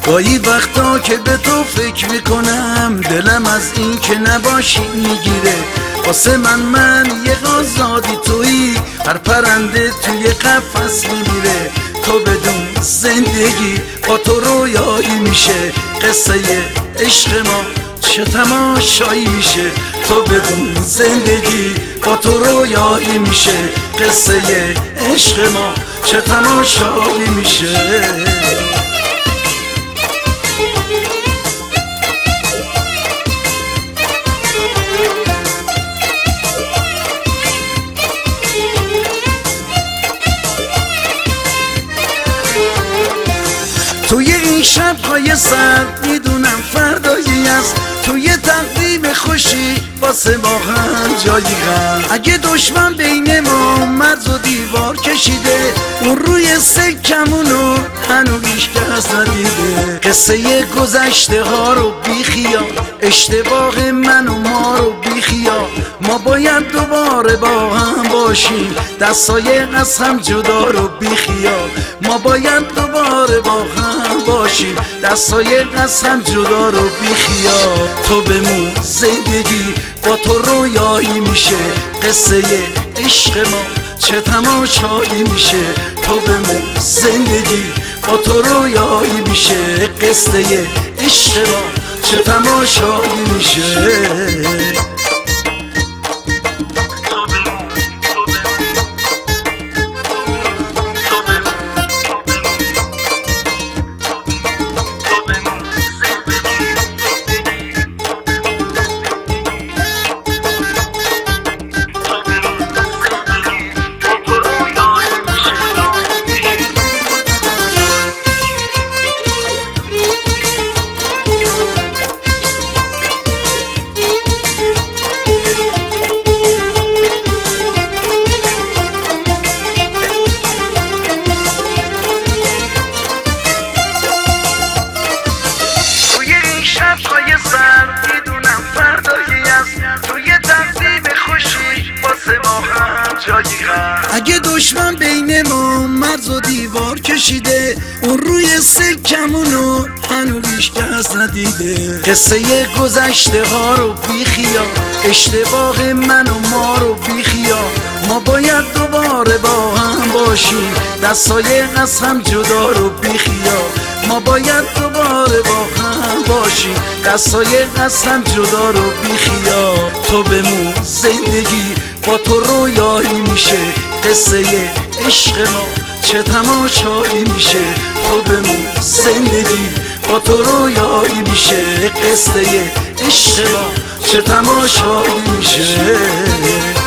گاهی وقتا که به تو فکر میکنم دلم از این که نباشی میگیره. واسه من یه آزادی تویی، هر پرنده توی قفس میمیره. تو بدون زندگی با تو رویایی میشه، قصه عشق ما چه تماشایی میشه. تو بدون زندگی با تو رویایی میشه، قصه عشق ما چه تماشایی میشه. توی این شب‌های سرد میدونم فردایی است، توی تقویم خوشی واسه ما هم جایی غم. اگه دشمن بین ما مرز و دیوار کشیده، اون روی سکمونو هنوز هیچ کس ندیده. قصه گذشته ها رو بیخیال، اشتباه من و ما رو بیخیال. ما باید دوباره با هم باشیم، دستای از هم جدا رو بیخیال. ما باید دوباره با هم باشیم، دستای از هم جدا رو بیخیال. تو بمون زندگی با تو رویایی میشه، قصه عشق ما چه تماشایی میشه. تو بمون زندگی با تو رویایی میشه، قصه عشق ما چه تماشایی میشه. میدونم فردایی است، توی تقسیم خوشی واسه ما هم جایی غم. اگه دشمن بین ما مرز و دیوار کشیده، اون روی سکمونو هنوز هیچ کس ندیده. قصه گذشته ها رو بیخیال، اشتباه من و ما رو بیخیال. ما باید دوباره با هم باشیم، دستای از هم جدا رو بیخیال. ما باید دوباره با هم باشیم، دستای از هم جدا رو بیخیال. تو بمون زندگی با تو رویایی میشه، قصه عشق ما چه تماشایی میشه. تو بمون زندگی با تو رویایی میشه، قصه عشق ما چه تماشایی میشه.